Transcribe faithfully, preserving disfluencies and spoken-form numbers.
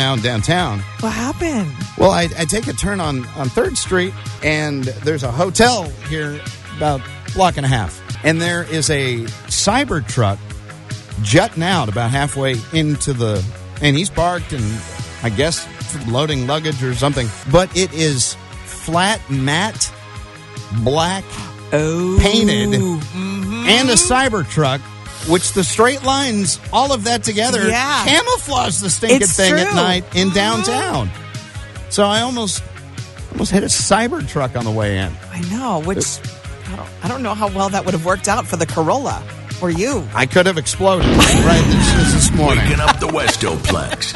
down downtown. What happened? Well, I, I take a turn on, on third Street, and there's a hotel here about a block and a half. And there is a Cybertruck jutting out about halfway into the... And he's parked and, I guess, loading luggage or something. But it is flat, matte, black, oh. painted, mm-hmm. and a Cybertruck, which the straight lines, all of that together, yeah. camouflage the stinking it's thing true. at night in downtown. So I almost almost hit a Cybertruck on the way in. I know, which I don't, I don't know how well that would have worked out for the Corolla or you. I could have exploded right this, this morning. Waking up the Westoplex.